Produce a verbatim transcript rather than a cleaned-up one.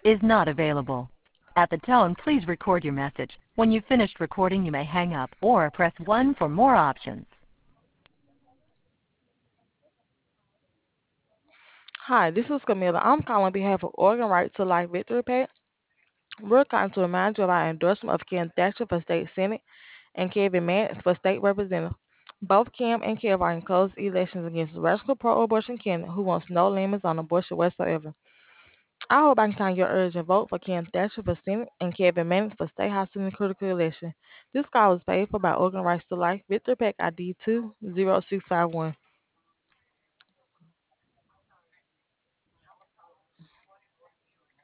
is not available. At the tone, please record your message. When you've finished recording, you may hang up or press one for more options. Hi, this is Camilla. I'm calling on behalf of Organ Right to Life Victory Pack. We're calling to remind you of our endorsement of Ken Thatcher for State Senate and Kevin Mance for State Representative. Both Kim and Kev are in close elections against radical pro-abortion candidate who wants no limits on abortion whatsoever. I hope I can count your urge and vote for Ken Thatcher for Senate and Kevin Mance for State House in the critical election. This call was paid for by Organ Rights to Life, Victory Pack I D two zero six five one.